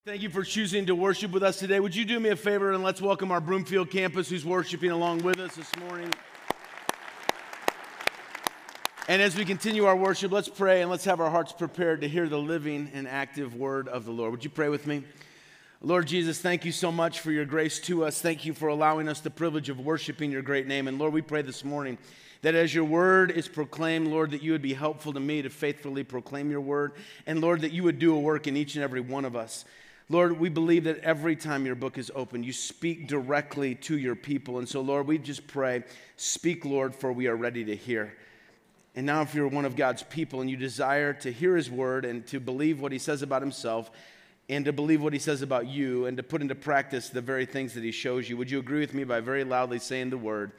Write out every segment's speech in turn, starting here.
Thank you for choosing to worship with us today. Would you do me a favor and let's welcome our Broomfield campus who's worshiping along with us this morning. And as we continue our worship, let's pray and let's have our hearts prepared to hear the living and active word of the Lord. Would you pray with me? Lord Jesus, thank you so much for your grace to us. Thank you for allowing us the privilege of worshiping your great name. And Lord, we pray this morning that as your word is proclaimed, Lord, that you would be helpful to me to faithfully proclaim your word. And Lord, that you would do a work in each and every one of us. Lord, we believe that every time your book is opened, you speak directly to your people. And so, Lord, we just pray, speak, Lord, for we are ready to hear. And now if you're one of God's people and you desire to hear his word and to believe what he says about himself and to believe what he says about you and to put into practice the very things that he shows you, would you agree with me by very loudly saying the word,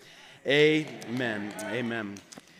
amen, amen.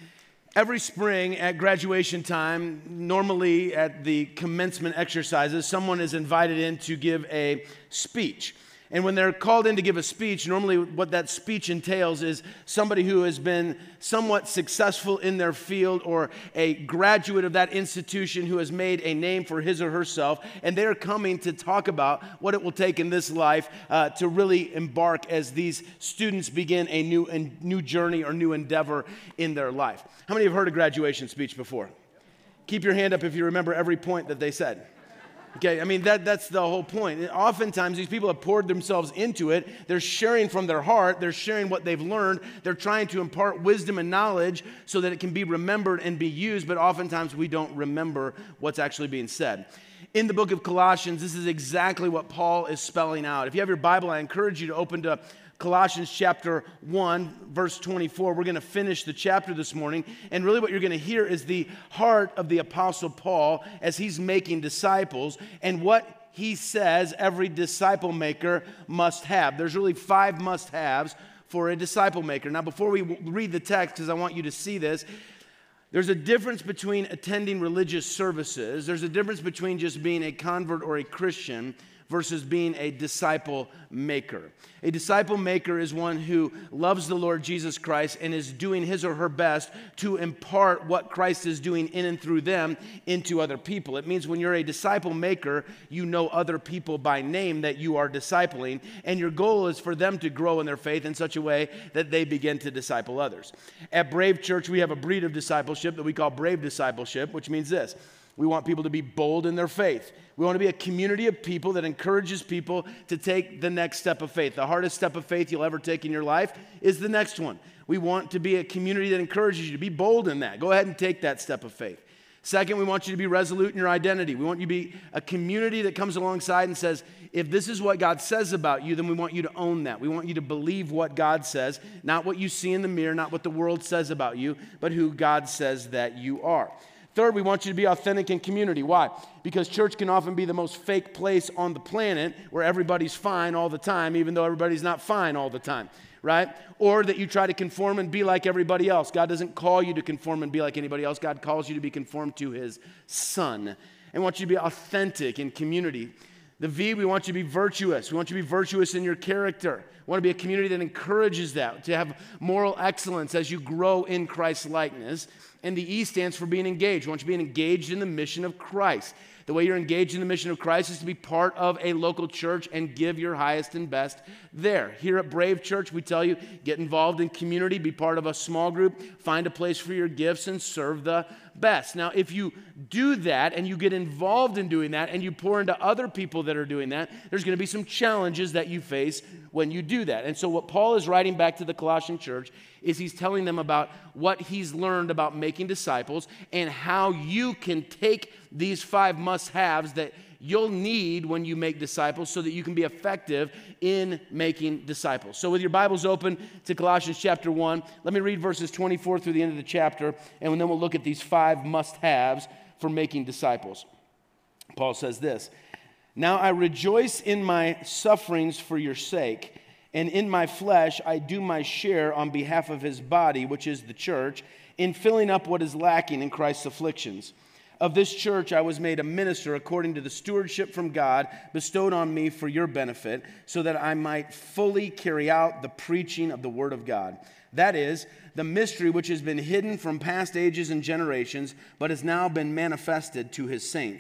Every spring at graduation time, normally at the commencement exercises, someone is invited in to give a speech. And when they're called in to give a speech, normally what that speech entails is somebody who has been somewhat successful in their field or a graduate of that institution who has made a name for his or herself, and they're coming to talk about what it will take in this life to really embark as these students begin a new journey or new endeavor in their life. How many have heard a graduation speech before? Keep your hand up if you remember every point that they said. Okay, I mean, that's the whole point. And oftentimes, these people have poured themselves into it. They're sharing from their heart. They're sharing what they've learned. They're trying to impart wisdom and knowledge so that it can be remembered and be used, but oftentimes we don't remember what's actually being said. In the book of Colossians, this is exactly what Paul is spelling out. If you have your Bible, I encourage you to open to Colossians chapter 1, verse 24. We're going to finish the chapter this morning. And really what you're going to hear is the heart of the Apostle Paul as he's making disciples and what he says every disciple maker must have. There's really 5 must-haves for a disciple maker. Now, before we read the text, because I want you to see this, there's a difference between attending religious services. There's a difference between just being a convert or a Christian versus being a disciple maker. A disciple maker is one who loves the Lord Jesus Christ and is doing his or her best to impart what Christ is doing in and through them into other people. It means when you're a disciple maker, you know other people by name that you are discipling, and your goal is for them to grow in their faith in such a way that they begin to disciple others. At Brave Church, we have a breed of discipleship that we call Brave Discipleship, which means this. We want people to be bold in their faith. We want to be a community of people that encourages people to take the next step of faith. The hardest step of faith you'll ever take in your life is the next one. We want to be a community that encourages you to be bold in that. Go ahead and take that step of faith. Second, we want you to be resolute in your identity. We want you to be a community that comes alongside and says, if this is what God says about you, then we want you to own that. We want you to believe what God says, not what you see in the mirror, not what the world says about you, but who God says that you are. Third, we want you to be authentic in community. Why? Because church can often be the most fake place on the planet where everybody's fine all the time, even though everybody's not fine all the time, right? Or that you try to conform and be like everybody else. God doesn't call you to conform and be like anybody else. God calls you to be conformed to his Son. And wants you to be authentic in community. The V, we want you to be virtuous. We want you to be virtuous in your character. We want to be a community that encourages that, to have moral excellence as you grow in Christ's likeness. And the E stands for being engaged. We want you to be engaged in the mission of Christ. The way you're engaged in the mission of Christ is to be part of a local church and give your highest and best there. Here at Brave Church, we tell you, get involved in community, be part of a small group, find a place for your gifts, and serve the best. Now, if you do that and you get involved in doing that and you pour into other people that are doing that, there's going to be some challenges that you face when you do that. And so what Paul is writing back to the Colossian church is he's telling them about what he's learned about making disciples and how you can take these 5 must-haves that you'll need when you make disciples so that you can be effective in making disciples. So with your Bibles open to Colossians chapter 1, let me read verses 24 through the end of the chapter, and then we'll look at these 5 must-haves for making disciples. Paul says this, "Now I rejoice in my sufferings for your sake, and in my flesh I do my share on behalf of his body, which is the church, in filling up what is lacking in Christ's afflictions. Of this church I was made a minister according to the stewardship from God bestowed on me for your benefit, so that I might fully carry out the preaching of the word of God. That is, the mystery which has been hidden from past ages and generations, but has now been manifested to his saints.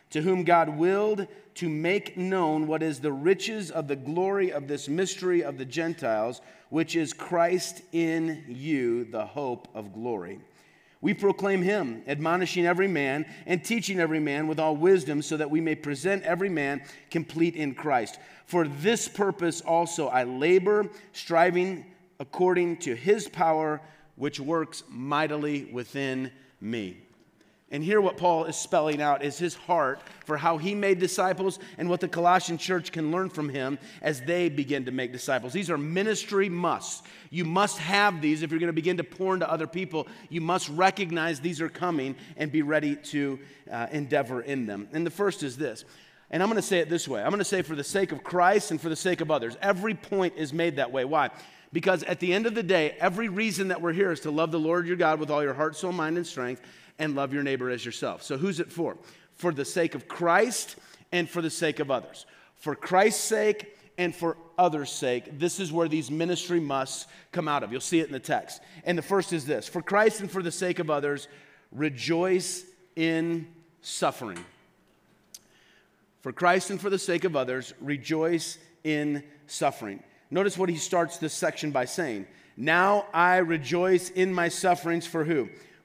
to whom God willed to make known what is the riches of the glory of this mystery of the Gentiles, which is Christ in you, the hope of glory. We proclaim him, admonishing every man and teaching every man with all wisdom, so that we may present every man complete in Christ. For this purpose also I labor, striving according to his power, which works mightily within me. And here what Paul is spelling out is his heart for how he made disciples and what the Colossian church can learn from him as they begin to make disciples. These are ministry musts. You must have these if you're going to begin to pour into other people. You must recognize these are coming and be ready to endeavor in them. And the first is this. And I'm going to say it this way. I'm going to say for the sake of Christ and for the sake of others. Every point is made that way. Why? Because at the end of the day, every reason that we're here is to love the Lord your God with all your heart, soul, mind, and strength, and love your neighbor as yourself. So who's it for? For the sake of Christ and for the sake of others. For Christ's sake and for others' sake, this is where these ministry musts come out of. You'll see it in the text. And the first is this: for Christ and for the sake of others, rejoice in suffering. For Christ and for the sake of others, rejoice in suffering. Notice what he starts this section by saying. Now I rejoice in my sufferings for who?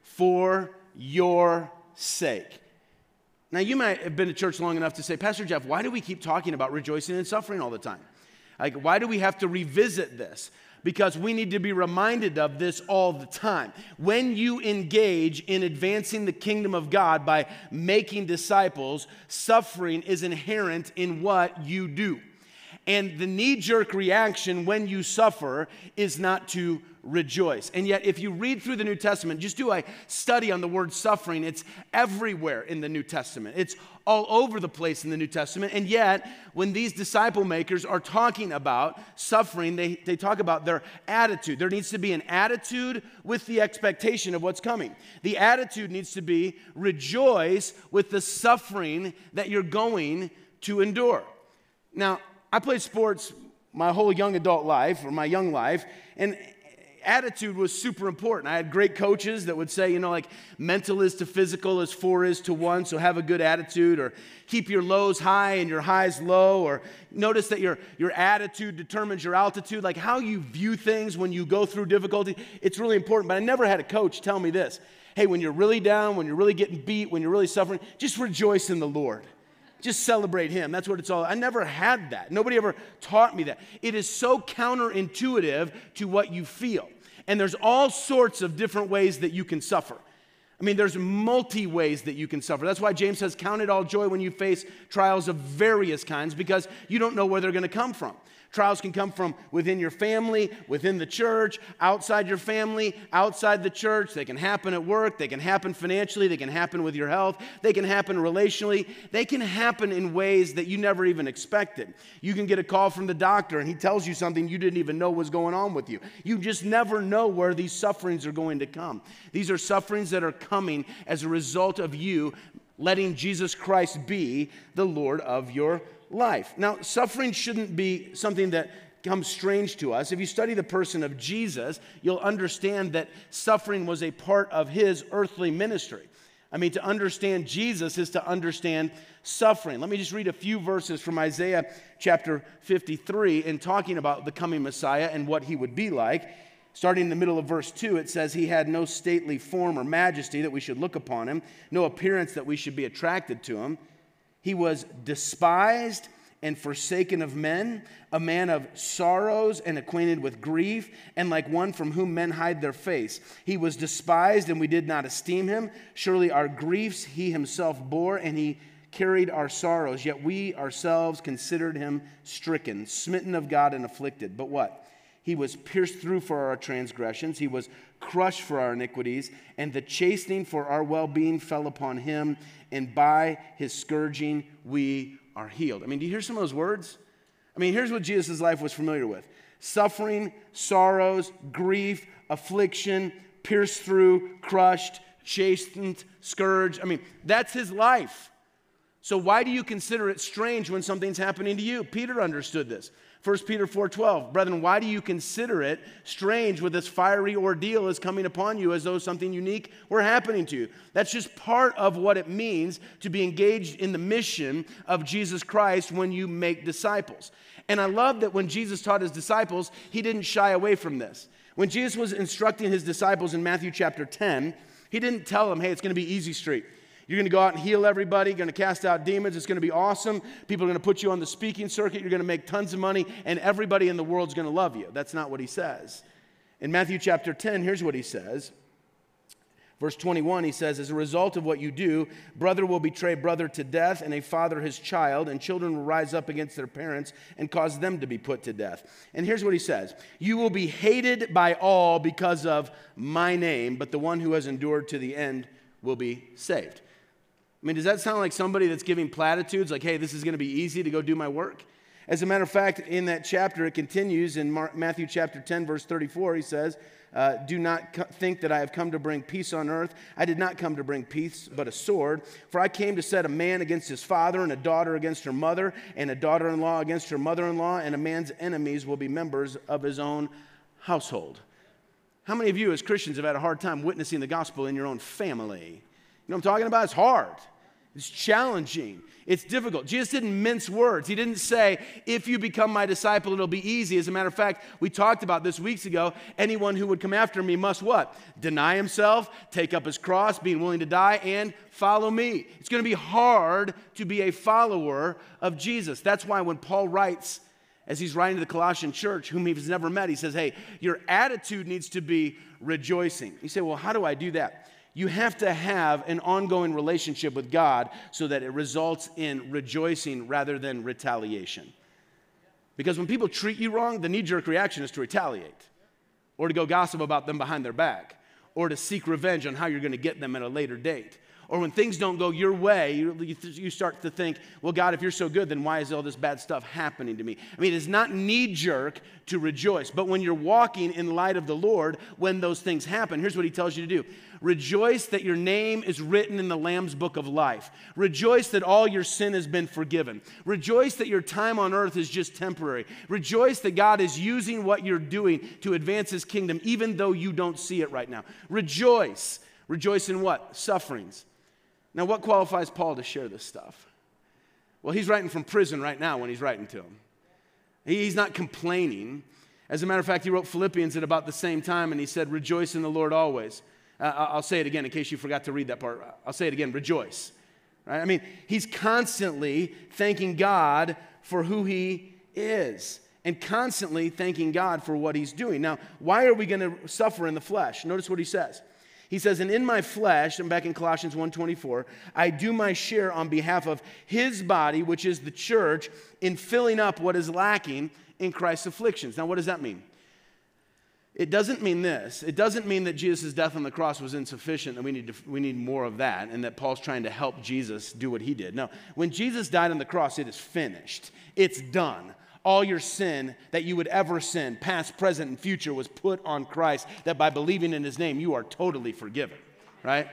For your sake. Now you might have been to church long enough to say, Pastor Jeff, why do we keep talking about rejoicing and suffering all the time? Like, why do we have to revisit this? Because we need to be reminded of this all the time. When you engage in advancing the kingdom of God by making disciples, suffering is inherent in what you do. And the knee-jerk reaction when you suffer is not to rejoice. And yet, if you read through the New Testament, just do a study on the word suffering. It's everywhere in the New Testament. It's all over the place in the New Testament. And yet, when these disciple makers are talking about suffering, they talk about their attitude. There needs to be an attitude with the expectation of what's coming. The attitude needs to be rejoice with the suffering that you're going to endure. Now, I played sports my whole young adult life, or my young life, and attitude was super important. I had great coaches that would say, like mental is to physical as 4 is to 1, so have a good attitude, or keep your lows high and your highs low, or notice that your attitude determines your altitude, like how you view things when you go through difficulty. It's really important, but I never had a coach tell me this. Hey, when you're really down, when you're really getting beat, when you're really suffering, just rejoice in the Lord. Just celebrate him. That's what it's all. I never had that. Nobody ever taught me that. It is so counterintuitive to what you feel. And there's all sorts of different ways that you can suffer. I mean, there's multi ways that you can suffer. That's why James says, count it all joy when you face trials of various kinds, because you don't know where they're going to come from. Trials can come from within your family, within the church, outside your family, outside the church. They can happen at work. They can happen financially. They can happen with your health. They can happen relationally. They can happen in ways that you never even expected. You can get a call from the doctor and he tells you something you didn't even know was going on with you. You just never know where these sufferings are going to come. These are sufferings that are coming as a result of you letting Jesus Christ be the Lord of your life. Now, suffering shouldn't be something that comes strange to us. If you study the person of Jesus, you'll understand that suffering was a part of his earthly ministry. I mean, to understand Jesus is to understand suffering. Let me just read a few verses from Isaiah chapter 53 in talking about the coming Messiah and what he would be like. Starting in the middle of verse 2, it says, he had no stately form or majesty that we should look upon him, no appearance that we should be attracted to him. He was despised and forsaken of men, a man of sorrows and acquainted with grief, and like one from whom men hide their face. He was despised, and we did not esteem him. Surely our griefs he himself bore, and he carried our sorrows. Yet we ourselves considered him stricken, smitten of God, and afflicted. But what? He was pierced through for our transgressions. He was crushed for our iniquities, and the chastening for our well-being fell upon him, and by his scourging we are healed. I mean, do you hear some of those words? I mean, here's what Jesus' life was familiar with. Suffering, sorrows, grief, affliction, pierced through, crushed, chastened, scourged. I mean, that's his life. So why do you consider it strange when something's happening to you? Peter understood this. 1 Peter 4:12, brethren, why do you consider it strange when this fiery ordeal is coming upon you as though something unique were happening to you? That's just part of what it means to be engaged in the mission of Jesus Christ when you make disciples. And I love that when Jesus taught his disciples, he didn't shy away from this. When Jesus was instructing his disciples in Matthew chapter 10, he didn't tell them, hey, it's going to be easy street. You're going to go out and heal everybody, going to cast out demons, it's going to be awesome. People are going to put you on the speaking circuit, you're going to make tons of money, and everybody in the world's going to love you. That's not what he says. In Matthew chapter 10, here's what he says. Verse 21, he says, as a result of what you do, brother will betray brother to death, and a father his child, and children will rise up against their parents and cause them to be put to death. And here's what he says, you will be hated by all because of my name, but the one who has endured to the end will be saved. I mean, does that sound like somebody that's giving platitudes, like, hey, this is going to be easy to go do my work? As a matter of fact, in that chapter, it continues in Matthew chapter 10, verse 34, he says, do not think that I have come to bring peace on earth. I did not come to bring peace, but a sword. For I came to set a man against his father, and a daughter against her mother, and a daughter-in-law against her mother-in-law, and a man's enemies will be members of his own household. How many of you as Christians have had a hard time witnessing the gospel in your own family? You know what I'm talking about? It's hard. It's challenging. It's difficult. Jesus didn't mince words. He didn't say, if you become my disciple, it'll be easy. As a matter of fact, we talked about this weeks ago, anyone who would come after me must what? Deny himself, take up his cross, being willing to die, and follow me. It's going to be hard to be a follower of Jesus. That's why when Paul writes, as he's writing to the Colossian church, whom he's never met, he says, hey, your attitude needs to be rejoicing. You say, well, how do I do that? You have to have an ongoing relationship with God so that it results in rejoicing rather than retaliation. Because when people treat you wrong, the knee-jerk reaction is to retaliate or to go gossip about them behind their back or to seek revenge on how you're going to get them at a later date. Or when things don't go your way, you start to think, well, God, if you're so good, then why is all this bad stuff happening to me? I mean, it's not knee-jerk to rejoice. But when you're walking in light of the Lord, when those things happen, here's what he tells you to do. Rejoice that your name is written in the Lamb's book of life. Rejoice that all your sin has been forgiven. Rejoice that your time on earth is just temporary. Rejoice that God is using what you're doing to advance his kingdom, even though you don't see it right now. Rejoice. Rejoice in what? Sufferings. Now, what qualifies Paul to share this stuff? Well, he's writing from prison right now when he's writing to them. He's not complaining. As a matter of fact, he wrote Philippians at about the same time, and he said, rejoice in the Lord always. I'll say it again in case you forgot to read that part. I'll say it again, rejoice. Right? I mean, he's constantly thanking God for who he is and constantly thanking God for what he's doing. Now, why are we going to suffer in the flesh? Notice what he says. He says, and in my flesh, I'm back in Colossians 1:24, I do my share on behalf of his body, which is the church, in filling up what is lacking in Christ's afflictions. Now, what does that mean? It doesn't mean this. It doesn't mean that Jesus' death on the cross was insufficient and we need more of that and that Paul's trying to help Jesus do what he did. No, when Jesus died on the cross, it is finished. It's done. All your sin that you would ever sin, past, present, and future, was put on Christ, that by believing in his name, you are totally forgiven, right?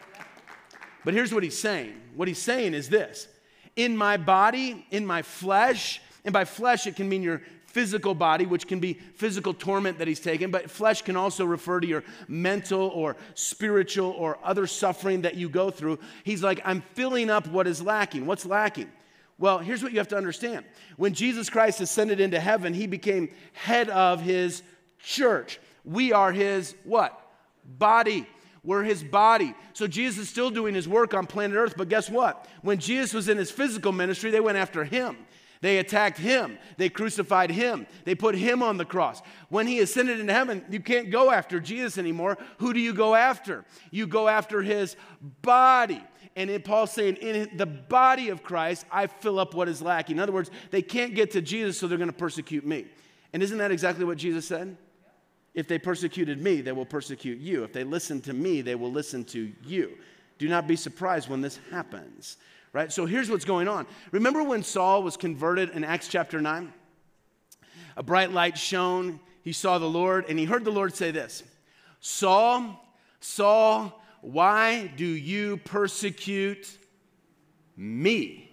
But here's what he's saying. What he's saying is this. In my body, in my flesh, and by flesh it can mean your physical body, which can be physical torment that he's taken, but flesh can also refer to your mental or spiritual or other suffering that you go through. He's like, I'm filling up what is lacking. What's lacking? Well, here's what you have to understand. When Jesus Christ ascended into heaven, he became head of his church. We are his what? Body. We're his body. So Jesus is still doing his work on planet Earth, but guess what? When Jesus was in his physical ministry, they went after him. They attacked him. They crucified him. They put him on the cross. When he ascended into heaven, you can't go after Jesus anymore. Who do you go after? You go after his body. And Paul's saying, in the body of Christ, I fill up what is lacking. In other words, they can't get to Jesus, so they're going to persecute me. And isn't that exactly what Jesus said? If they persecuted me, they will persecute you. If they listen to me, they will listen to you. Do not be surprised when this happens. Right? So here's what's going on. Remember when Saul was converted in Acts chapter 9? A bright light shone. He saw the Lord, and he heard the Lord say this, Saul, Saul, why do you persecute me.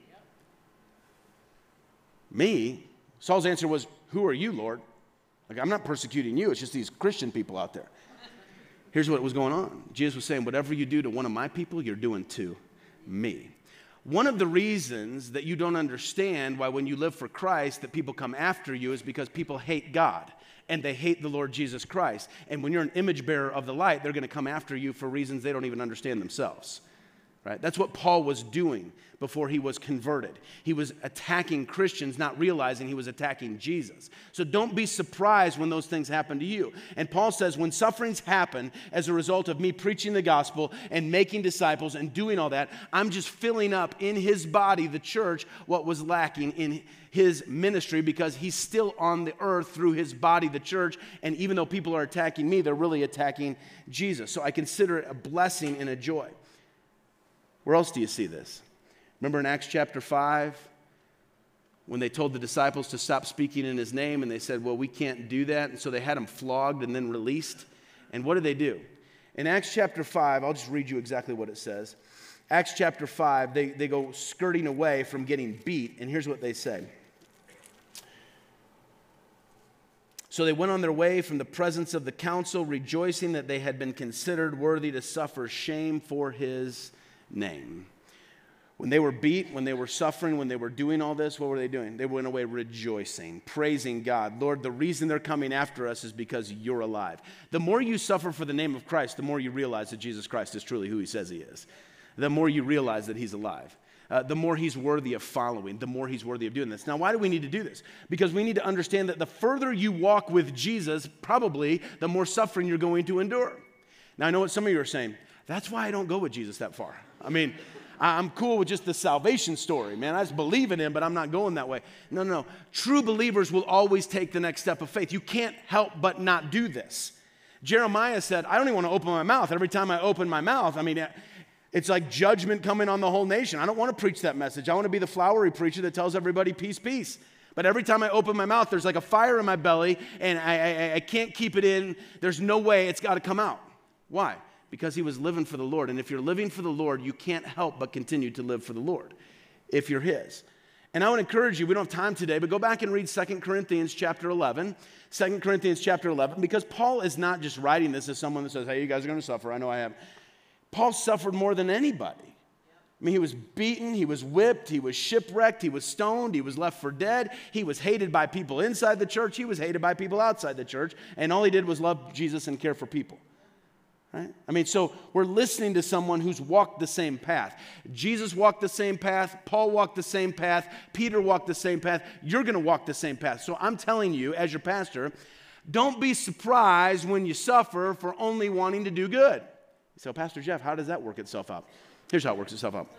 Me? Saul's answer was, who are you, Lord? Like, I'm not persecuting you. It's just these Christian people out there. Here's what was going on. Jesus was saying, whatever you do to one of my people, you're doing to me. One of the reasons that you don't understand why when you live for Christ that people come after you is because people hate God and they hate the Lord Jesus Christ. And when you're an image bearer of the light, they're going to come after you for reasons they don't even understand themselves. Right? That's what Paul was doing before he was converted. He was attacking Christians, not realizing he was attacking Jesus. So don't be surprised when those things happen to you. And Paul says, when sufferings happen as a result of me preaching the gospel and making disciples and doing all that, I'm just filling up in his body, the church, what was lacking in his ministry, because he's still on the earth through his body, the church. And even though people are attacking me, they're really attacking Jesus. So I consider it a blessing and a joy. Where else do you see this? Remember in Acts chapter 5, when they told the disciples to stop speaking in his name, and they said, well, we can't do that. And so they had him flogged and then released. And what did they do? In Acts chapter 5, I'll just read you exactly what it says. Acts chapter 5, they go skirting away from getting beat, and here's what they say. So they went on their way from the presence of the council, rejoicing that they had been considered worthy to suffer shame for his name. When they were beat, when they were suffering, when they were doing all this, what were they doing? They went away rejoicing, praising God. Lord, the reason they're coming after us is because you're alive. The more you suffer for the name of Christ, the more you realize that Jesus Christ is truly who he says he is. The more you realize that he's alive. The more he's worthy of following, the more he's worthy of doing this. Now, why do we need to do this? Because we need to understand that the further you walk with Jesus, probably the more suffering you're going to endure. Now, I know what some of you are saying. That's why I don't go with Jesus that far. I mean, I'm cool with just the salvation story, man. I just believe in him, but I'm not going that way. No. True believers will always take the next step of faith. You can't help but not do this. Jeremiah said, I don't even want to open my mouth. Every time I open my mouth, I mean, it's like judgment coming on the whole nation. I don't want to preach that message. I want to be the flowery preacher that tells everybody peace, peace. But every time I open my mouth, there's like a fire in my belly, and I can't keep it in. There's no way, it's got to come out. Why? Because he was living for the Lord. And if you're living for the Lord, you can't help but continue to live for the Lord if you're his. And I would encourage you, we don't have time today, but go back and read 2 Corinthians chapter 11. 2 Corinthians chapter 11, because Paul is not just writing this as someone that says, hey, you guys are going to suffer. I know I have. Paul suffered more than anybody. I mean, he was beaten, he was whipped, he was shipwrecked, he was stoned, he was left for dead. He was hated by people inside the church. He was hated by people outside the church. And all he did was love Jesus and care for people. Right? I mean, so we're listening to someone who's walked the same path. Jesus walked the same path. Paul walked the same path. Peter walked the same path. You're going to walk the same path. So I'm telling you, as your pastor, don't be surprised when you suffer for only wanting to do good. So, Pastor Jeff, how does that work itself out? Here's how it works itself out.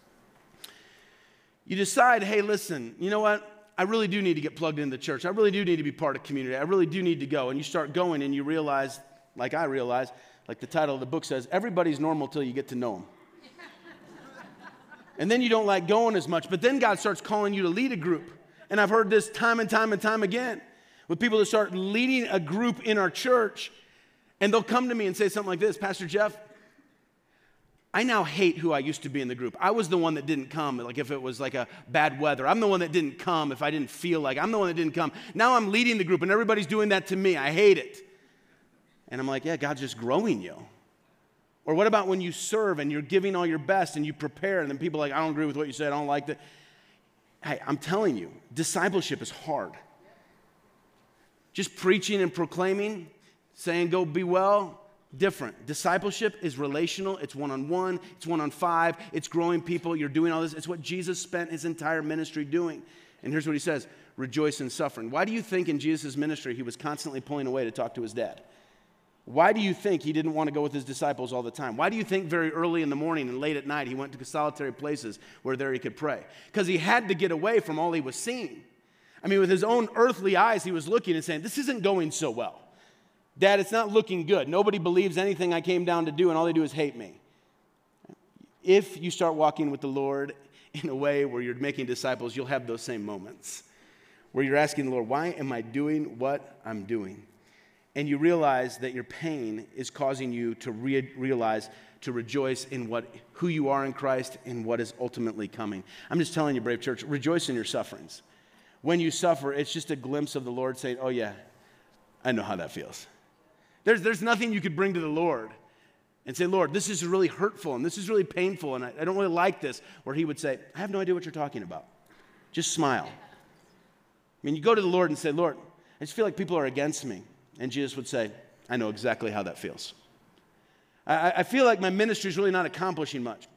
You decide, hey, listen, you know what? I really do need to get plugged into the church. I really do need to be part of community. I really do need to go. And you start going and you realize, like I realized, like the title of the book says, everybody's normal till you get to know them. And then you don't like going as much, but then God starts calling you to lead a group. And I've heard this time and time and time again with people that start leading a group in our church, and they'll come to me and say something like this, Pastor Jeff, I now hate who I used to be in the group. I was the one that didn't come, like if it was like a bad weather. I'm the one that didn't come if I didn't feel like. I'm the one that didn't come. Now I'm leading the group, and everybody's doing that to me. I hate it. And I'm like, yeah, God's just growing you. Or what about when you serve and you're giving all your best and you prepare, and then people are like, I don't agree with what you said, I don't like that. Hey, I'm telling you, discipleship is hard. Just preaching and proclaiming, saying go be well, different. Discipleship is relational, it's one-on-one, it's one-on-five, it's growing people, you're doing all this. It's what Jesus spent his entire ministry doing. And here's what he says, rejoice in suffering. Why do you think in Jesus' ministry he was constantly pulling away to talk to his dad? Why do you think he didn't want to go with his disciples all the time? Why do you think very early in the morning and late at night he went to solitary places where there he could pray? Because he had to get away from all he was seeing. I mean, with his own earthly eyes, he was looking and saying, this isn't going so well. Dad, it's not looking good. Nobody believes anything I came down to do, and all they do is hate me. If you start walking with the Lord in a way where you're making disciples, you'll have those same moments where you're asking the Lord, why am I doing what I'm doing? and you realize that your pain is causing you to realize, to rejoice in who you are in Christ and what is ultimately coming. I'm just telling you, Brave Church, rejoice in your sufferings. When you suffer, it's just a glimpse of the Lord saying, oh yeah, I know how that feels. There's nothing you could bring to the Lord and say, Lord, this is really hurtful and this is really painful and I don't really like this, where he would say, I have no idea what you're talking about. Just smile. I mean, you go to the Lord and say, Lord, I just feel like people are against me. And Jesus would say, I know exactly how that feels. I feel like my ministry is really not accomplishing much.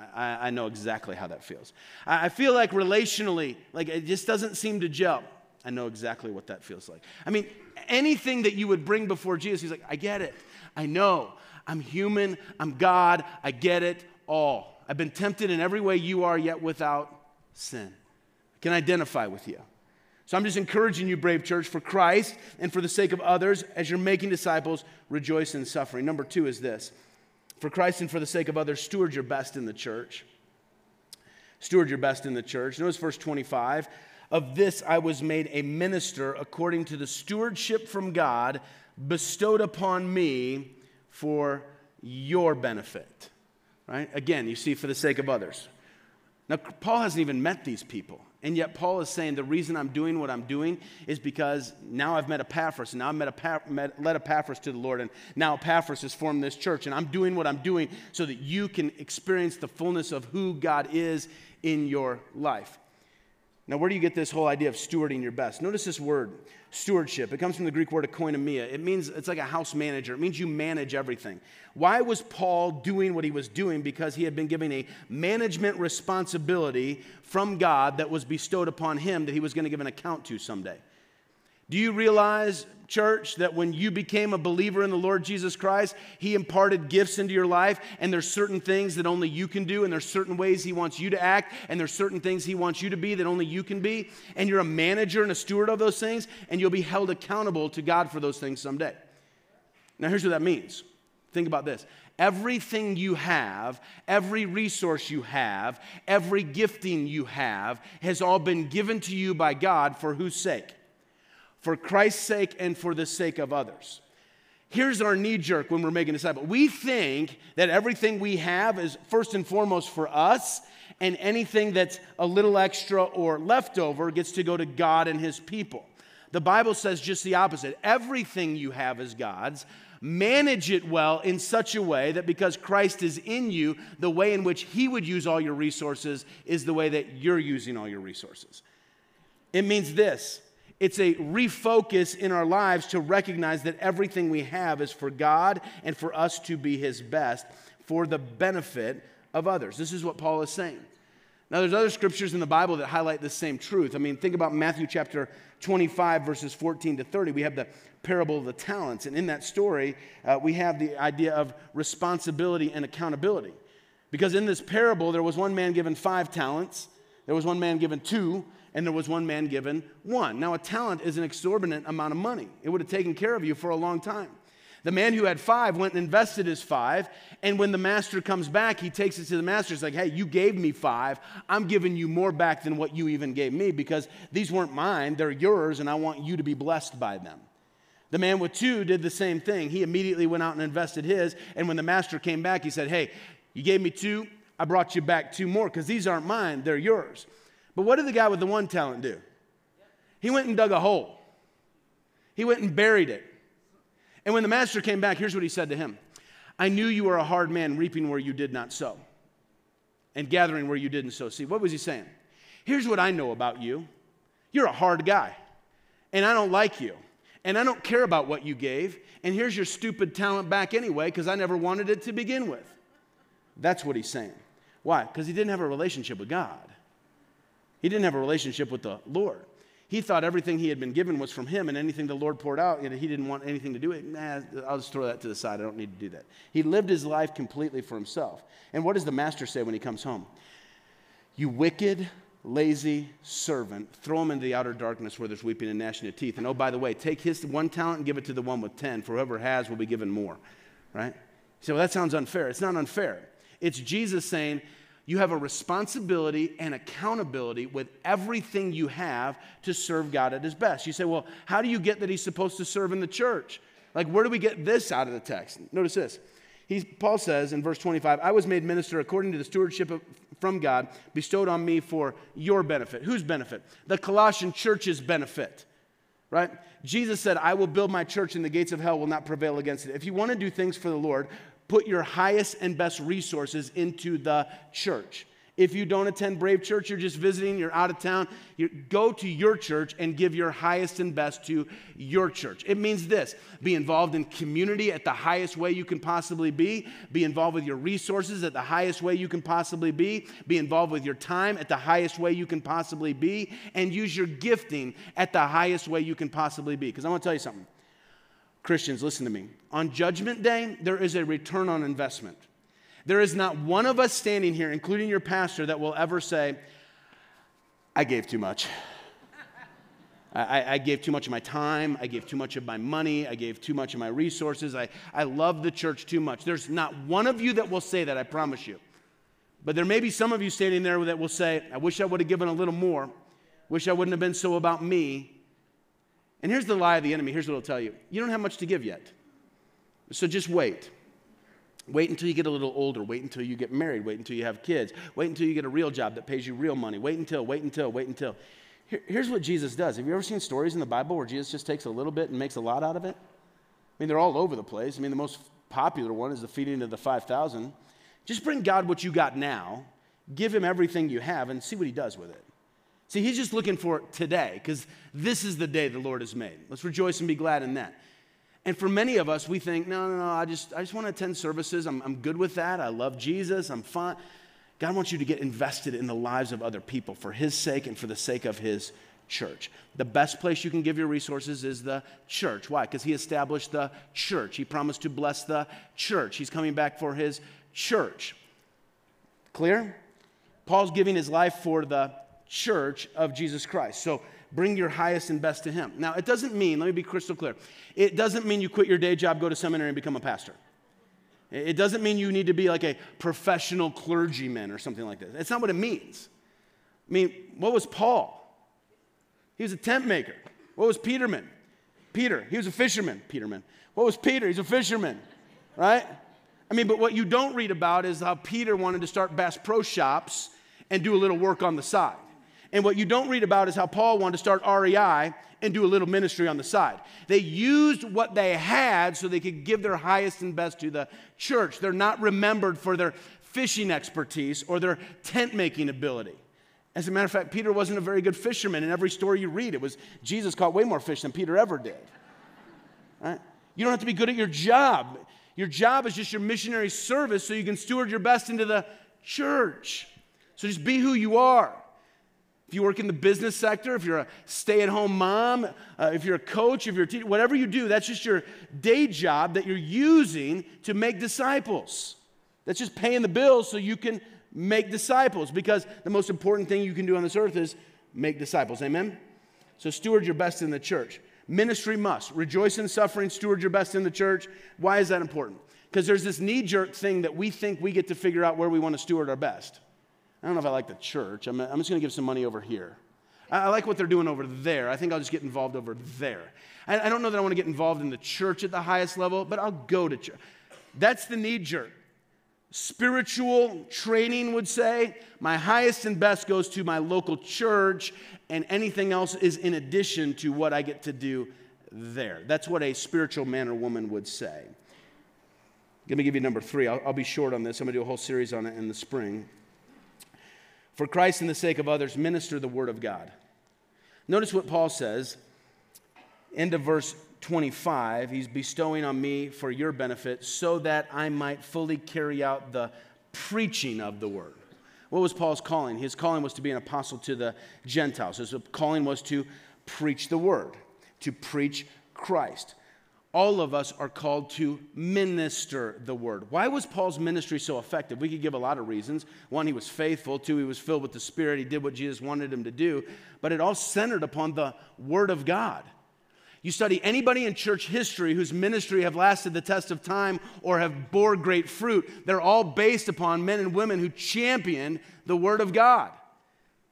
I know exactly how that feels. I feel like relationally, like it just doesn't seem to gel. I know exactly what that feels like. I mean, anything that you would bring before Jesus, he's like, I get it. I know. I'm human. I'm God. I get it all. I've been tempted in every way you are, yet without sin. I can identify with you. So I'm just encouraging you, Brave Church, for Christ and for the sake of others, as you're making disciples, rejoice in suffering. Number 2 is this. For Christ and for the sake of others, steward your best in the church. Steward your best in the church. Notice verse 25. Of this I was made a minister according to the stewardship from God bestowed upon me for your benefit. Right? Again, you see, for the sake of others. Now, Paul hasn't even met these people. And yet Paul is saying the reason I'm doing what I'm doing is because now I've met Epaphras, and now I've led Epaphras to the Lord, and now Epaphras has formed this church, and I'm doing what I'm doing so that you can experience the fullness of who God is in your life. Now, where do you get this whole idea of stewarding your best? Notice this word, stewardship. It comes from the Greek word koinonia. It means, it's like a house manager. It means you manage everything. Why was Paul doing what he was doing? Because he had been given a management responsibility from God that was bestowed upon him that he was going to give an account to someday. Do you realize, church, that when you became a believer in the Lord Jesus Christ, he imparted gifts into your life, and there's certain things that only you can do, and there's certain ways he wants you to act, and there's certain things he wants you to be that only you can be, and you're a manager and a steward of those things, and you'll be held accountable to God for those things someday. Now, here's what that means. Think about this. Everything you have, every resource you have, every gifting you have has all been given to you by God for whose sake? For Christ's sake and for the sake of others. Here's our knee jerk when we're making disciples. We think that everything we have is first and foremost for us, and anything that's a little extra or leftover gets to go to God and his people. The Bible says just the opposite. Everything you have is God's. Manage it well in such a way that because Christ is in you, the way in which he would use all your resources is the way that you're using all your resources. It means this. It's a refocus in our lives to recognize that everything we have is for God and for us to be his best for the benefit of others. This is what Paul is saying. Now, there's other scriptures in the Bible that highlight the same truth. I mean, think about Matthew chapter 25, verses 14 to 30. We have the parable of the talents. And in that story, we have the idea of responsibility and accountability. Because in this parable, there was one man given 5 talents, there was one man given 2, and there was one man given 1. Now, a talent is an exorbitant amount of money. It would have taken care of you for a long time. The man who had 5 went and invested his 5, and when the master comes back, he takes it to the master. It's like, hey, you gave me 5. I'm giving you more back than what you even gave me because these weren't mine. They're yours, and I want you to be blessed by them. The man with 2 did the same thing. He immediately went out and invested his, and when the master came back, he said, hey, you gave me 2. I brought you back 2 more because these aren't mine. They're yours. But what did the guy with the 1 talent do? He went and dug a hole. He went and buried it. And when the master came back, here's what he said to him. I knew you were a hard man, reaping where you did not sow and gathering where you didn't sow. See, what was he saying? Here's what I know about you. You're a hard guy, and I don't like you, and I don't care about what you gave, and here's your stupid talent back anyway because I never wanted it to begin with. That's what he's saying. Why? Because he didn't have a relationship with God. He didn't have a relationship with the Lord. He thought everything he had been given was from him, and anything the Lord poured out, he didn't want anything to do with it. Nah, I'll just throw that to the side. I don't need to do that. He lived his life completely for himself. And what does the master say when he comes home? You wicked, lazy servant, throw him into the outer darkness where there's weeping and gnashing of teeth. And oh, by the way, take his 1 talent and give it to the one with 10, for whoever has will be given more. Right? You say, well, that sounds unfair. It's not unfair. It's Jesus saying, you have a responsibility and accountability with everything you have to serve God at his best. You say, well, how do you get that he's supposed to serve in the church? Like, where do we get this out of the text? Notice this. Paul says in verse 25, I was made minister according to the stewardship from God bestowed on me for your benefit. Whose benefit? The Colossian church's benefit, right? Jesus said, I will build my church and the gates of hell will not prevail against it. If you want to do things for the Lord, put your highest and best resources into the church. If you don't attend Brave Church, you're just visiting, you're out of town, go to your church and give your highest and best to your church. It means this: be involved in community at the highest way you can possibly be involved with your resources at the highest way you can possibly be involved with your time at the highest way you can possibly be, and use your gifting at the highest way you can possibly be. Because I want to tell you something. Christians, listen to me. On Judgment Day, there is a return on investment. There is not one of us standing here, including your pastor, that will ever say, I gave too much. I gave too much of my time. I gave too much of my money. I gave too much of my resources. I love the church too much. There's not one of you that will say that, I promise you. But there may be some of you standing there that will say, I wish I would have given a little more. Wish I wouldn't have been so about me. And here's the lie of the enemy. Here's what I'll tell you. You don't have much to give yet. So just wait. Wait until you get a little older. Wait until you get married. Wait until you have kids. Wait until you get a real job that pays you real money. Wait until. Here's what Jesus does. Have you ever seen stories in the Bible where Jesus just takes a little bit and makes a lot out of it? I mean, they're all over the place. I mean, the most popular one is the feeding of the 5,000. Just bring God what you got now, give him everything you have, and see what he does with it. See, he's just looking for today, because this is the day the Lord has made. Let's rejoice and be glad in that. And for many of us, we think, no, I just want to attend services. I'm good with that. I love Jesus. I'm fine. God wants you to get invested in the lives of other people for his sake and for the sake of his church. The best place you can give your resources is the church. Why? Because he established the church. He promised to bless the church. He's coming back for his church. Clear? Paul's giving his life for the church of Jesus Christ. So bring your highest and best to him. Now, it doesn't mean, let me be crystal clear, it doesn't mean you quit your day job, go to seminary, and become a pastor. It doesn't mean you need to be like a professional clergyman or something like that. That's not what it means. I mean, what was Paul? He was a tent maker. What was Peter? He was a fisherman. What was Peter? He's a fisherman, right? I mean, but what you don't read about is how Peter wanted to start Bass Pro Shops and do a little work on the side. And what you don't read about is how Paul wanted to start REI and do a little ministry on the side. They used what they had so they could give their highest and best to the church. They're not remembered for their fishing expertise or their tent-making ability. As a matter of fact, Peter wasn't a very good fisherman. In every story you read, it was Jesus caught way more fish than Peter ever did. Right? You don't have to be good at your job. Your job is just your missionary service so you can steward your best into the church. So just be who you are. If you work in the business sector, if you're a stay-at-home mom, if you're a coach, if you're a teacher, whatever you do, that's just your day job that you're using to make disciples. That's just paying the bills so you can make disciples, because the most important thing you can do on this earth is make disciples. Amen? So steward your best in the church. Ministry must. Rejoice in suffering, steward your best in the church. Why is that important? Because there's this knee-jerk thing that we think we get to figure out where we want to steward our best. I don't know if I like the church. I'm just going to give some money over here. I like what they're doing over there. I think I'll just get involved over there. I don't know that I want to get involved in the church at the highest level, but I'll go to church. That's the knee-jerk. Spiritual training would say, my highest and best goes to my local church, and anything else is in addition to what I get to do there. That's what a spiritual man or woman would say. Let me give you number 3. I'll be short on this. I'm going to do a whole series on it in the spring. For Christ and the sake of others, minister the word of God. Notice what Paul says. End of verse 25. He's bestowing on me for your benefit so that I might fully carry out the preaching of the word. What was Paul's calling? His calling was to be an apostle to the Gentiles. His calling was to preach the word, to preach Christ. All of us are called to minister the word. Why was Paul's ministry so effective? We could give a lot of reasons. 1, he was faithful. 2, he was filled with the Spirit. He did what Jesus wanted him to do. But it all centered upon the word of God. You study anybody in church history whose ministry have lasted the test of time or have bore great fruit, they're all based upon men and women who championed the word of God.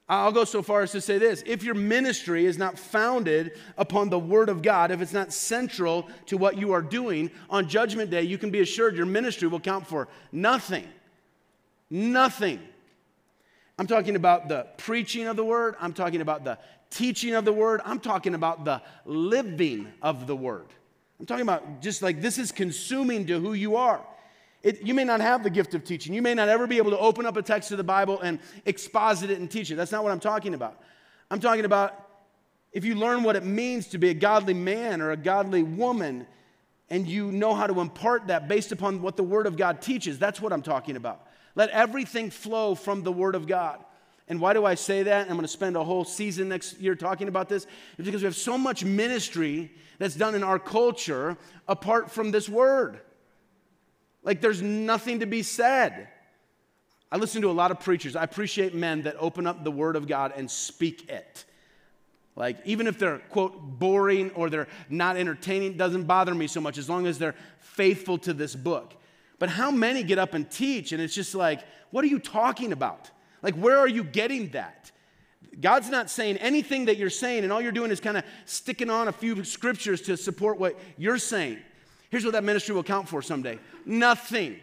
I'll go so far as to say this. If your ministry is not founded upon the Word of God, if it's not central to what you are doing, on Judgment Day, you can be assured your ministry will count for nothing. Nothing. I'm talking about the preaching of the Word. I'm talking about the teaching of the Word. I'm talking about the living of the Word. I'm talking about just like this is consuming to who you are. You may not have the gift of teaching. You may not ever be able to open up a text of the Bible and exposit it and teach it. That's not what I'm talking about. I'm talking about if you learn what it means to be a godly man or a godly woman and you know how to impart that based upon what the Word of God teaches, that's what I'm talking about. Let everything flow from the Word of God. And why do I say that? I'm going to spend a whole season next year talking about this. It's because we have so much ministry that's done in our culture apart from this Word. Like there's nothing to be said. I listen to a lot of preachers. I appreciate men that open up the Word of God and speak it. Like even if they're, quote, boring or they're not entertaining, it doesn't bother me so much as long as they're faithful to this book. But how many get up and teach and it's just like, what are you talking about? Like where are you getting that? God's not saying anything that you're saying and all you're doing is kind of sticking on a few scriptures to support what you're saying. Here's what that ministry will count for someday. Nothing.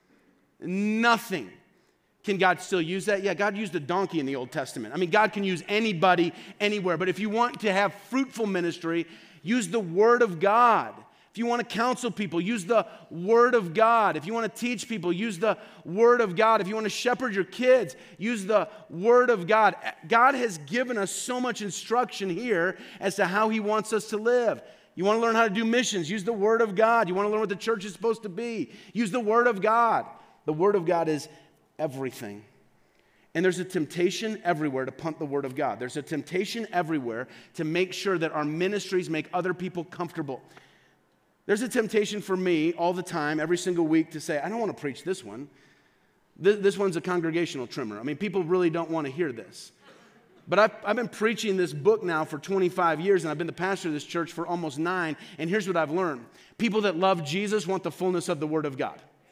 Nothing. Can God still use that? Yeah, God used a donkey in the Old Testament. I mean, God can use anybody, anywhere. But if you want to have fruitful ministry, use the Word of God. If you want to counsel people, use the Word of God. If you want to teach people, use the Word of God. If you want to shepherd your kids, use the Word of God. God has given us so much instruction here as to how He wants us to live. You want to learn how to do missions? Use the Word of God. You want to learn what the church is supposed to be? Use the Word of God. The Word of God is everything. And there's a temptation everywhere to punt the Word of God. There's a temptation everywhere to make sure that our ministries make other people comfortable. There's a temptation for me all the time, every single week, to say, I don't want to preach this one. This one's a congregational trimmer. I mean, people really don't want to hear this. But I've been preaching this book now for 25 years, and I've been the pastor of this church for almost 9, and here's what I've learned. People that love Jesus want the fullness of the Word of God.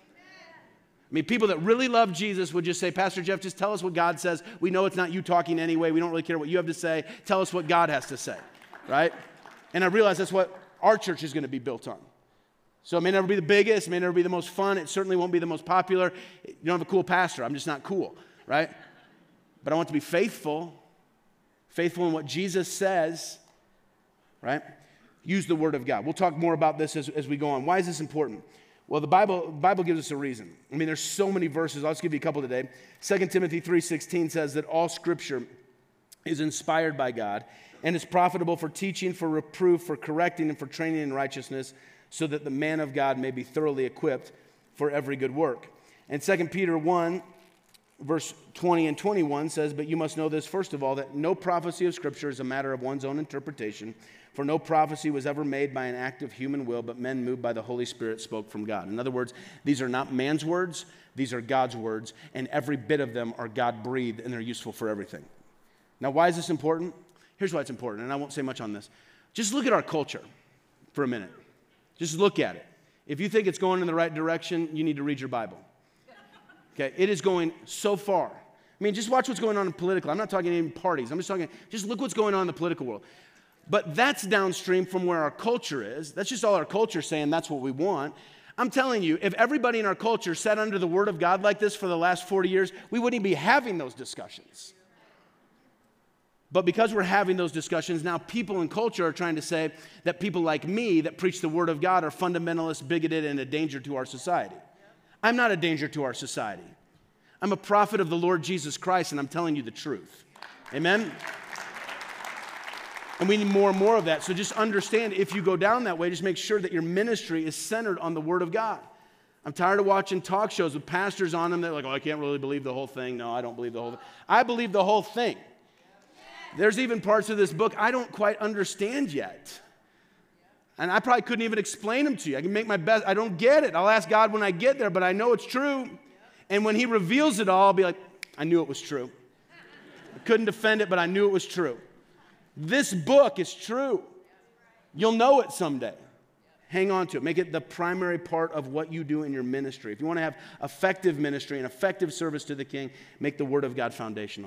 I mean, people that really love Jesus would just say, Pastor Jeff, just tell us what God says. We know it's not you talking anyway. We don't really care what you have to say. Tell us what God has to say, right? And I realize that's what our church is going to be built on. So it may never be the biggest, it may never be the most fun, it certainly won't be the most popular. You don't have a cool pastor. I'm just not cool, right? But I want to be faithful in what Jesus says, right? Use the Word of God. We'll talk more about this as we go on. Why is this important? Well, the Bible gives us a reason. I mean, there's so many verses. I'll just give you a couple today. 2 Timothy 3:16 says that all Scripture is inspired by God and is profitable for teaching, for reproof, for correcting, and for training in righteousness, so that the man of God may be thoroughly equipped for every good work. And 2 Peter 1, verse 20 and 21 says, but you must know this, first of all, that no prophecy of Scripture is a matter of one's own interpretation, for no prophecy was ever made by an act of human will, but men moved by the Holy Spirit spoke from God. In other words, these are not man's words, these are God's words, and every bit of them are God-breathed, and they're useful for everything. Now, why is this important? Here's why it's important, and I won't say much on this. Just look at our culture for a minute. Just look at it. If you think it's going in the right direction, you need to read your Bible. Okay, it is going so far. I mean, just watch what's going on in political. I'm not talking even parties. I'm just talking, just look what's going on in the political world. But that's downstream from where our culture is. That's just all our culture saying that's what we want. I'm telling you, if everybody in our culture sat under the Word of God like this for the last 40 years, we wouldn't be having those discussions. But because we're having those discussions, now people in culture are trying to say that people like me that preach the Word of God are fundamentalist, bigoted, and a danger to our society. I'm not a danger to our society. I'm a prophet of the Lord Jesus Christ, and I'm telling you the truth. Amen? And we need more and more of that. So just understand, if you go down that way, just make sure that your ministry is centered on the Word of God. I'm tired of watching talk shows with pastors on them. They're like, oh, I can't really believe the whole thing. No, I don't believe the whole thing. I believe the whole thing. There's even parts of this book I don't quite understand yet. And I probably couldn't even explain them to you. I can make my best. I don't get it. I'll ask God when I get there, but I know it's true. And when He reveals it all, I'll be like, I knew it was true. I couldn't defend it, but I knew it was true. This book is true. You'll know it someday. Hang on to it. Make it the primary part of what you do in your ministry. If you want to have effective ministry and effective service to the King, make the Word of God foundational.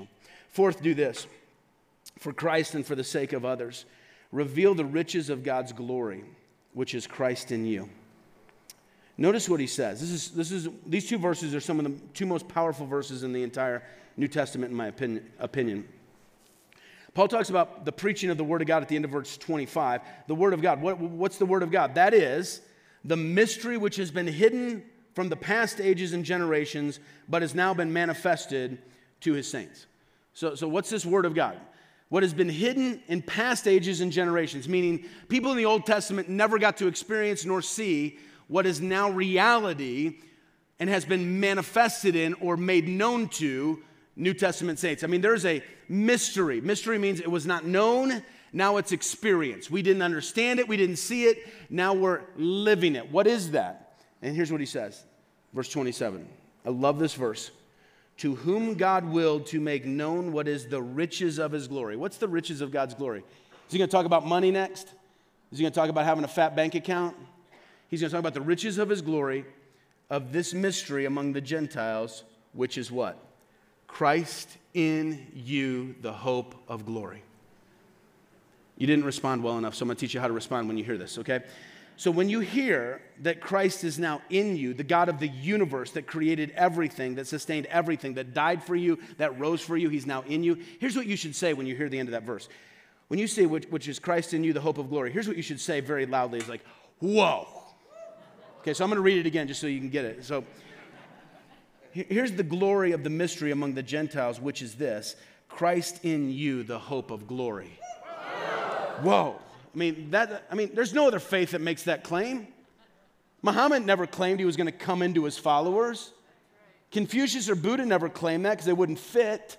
Fourth, do this. For Christ and for the sake of others, reveal the riches of God's glory, which is Christ in you. Notice what he says. These two verses are some of the two most powerful verses in the entire New Testament, in my opinion. Paul talks about the preaching of the Word of God at the end of verse 25. The Word of God. What's the Word of God? That is the mystery which has been hidden from the past ages and generations, but has now been manifested to his saints. So what's this Word of God? What has been hidden in past ages and generations, meaning people in the Old Testament never got to experience nor see what is now reality and has been manifested in or made known to New Testament saints. I mean, there's a mystery. Mystery means it was not known, now it's experienced. We didn't understand it, we didn't see it, now we're living it. What is that? And here's what he says, verse 27. I love this verse. To whom God willed to make known what is the riches of his glory. What's the riches of God's glory? Is he going to talk about money next? Is he going to talk about having a fat bank account? He's going to talk about the riches of his glory, of this mystery among the Gentiles, which is what? Christ in you, the hope of glory. You didn't respond well enough, so I'm going to teach you how to respond when you hear this, okay? So when you hear that Christ is now in you, the God of the universe that created everything, that sustained everything, that died for you, that rose for you, he's now in you. Here's what you should say when you hear the end of that verse. When you say, which is Christ in you, the hope of glory, here's what you should say very loudly. It's like, whoa. Okay, so I'm going to read it again just so you can get it. So here's the glory of the mystery among the Gentiles, which is this: Christ in you, the hope of glory. Whoa. I mean, there's no other faith that makes that claim. Muhammad never claimed he was going to come into his followers. Confucius or Buddha never claimed that because they wouldn't fit.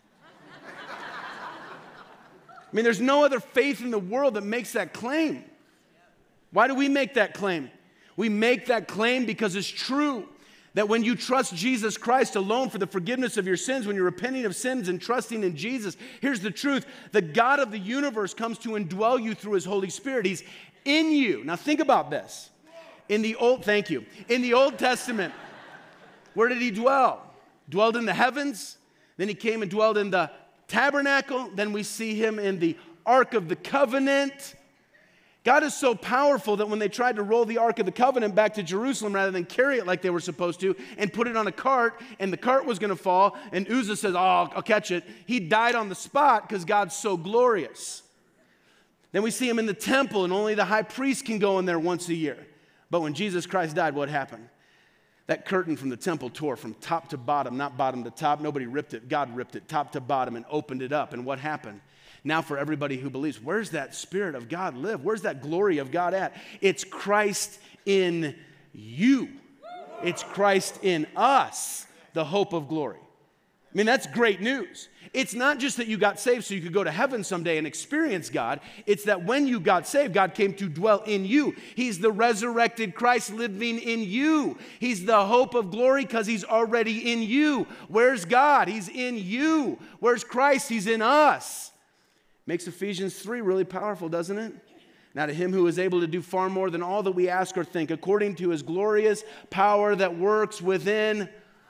I mean, there's no other faith in the world that makes that claim. Why do we make that claim? We make that claim because it's true. That when you trust Jesus Christ alone for the forgiveness of your sins, when you're repenting of sins and trusting in Jesus, here's the truth. The God of the universe comes to indwell you through his Holy Spirit. He's in you. Now think about this. In the Old Testament, where did he dwell? Dwelled in the heavens. Then he came and dwelled in the tabernacle. Then we see him in the Ark of the Covenant. God is so powerful that when they tried to roll the Ark of the Covenant back to Jerusalem rather than carry it like they were supposed to and put it on a cart, and the cart was going to fall, and Uzzah says, oh, I'll catch it. He died on the spot because God's so glorious. Then we see him in the temple, and only the high priest can go in there once a year. But when Jesus Christ died, what happened? That curtain from the temple tore from top to bottom, not bottom to top. Nobody ripped it. God ripped it top to bottom and opened it up. And what happened? Now for everybody who believes, where's that Spirit of God live? Where's that glory of God at? It's Christ in you. It's Christ in us, the hope of glory. I mean, that's great news. It's not just that you got saved so you could go to heaven someday and experience God. It's that when you got saved, God came to dwell in you. He's the resurrected Christ living in you. He's the hope of glory because he's already in you. Where's God? He's in you. Where's Christ? He's in us. Makes Ephesians 3 really powerful, doesn't it? Now to him who is able to do far more than all that we ask or think, according to his glorious power that works within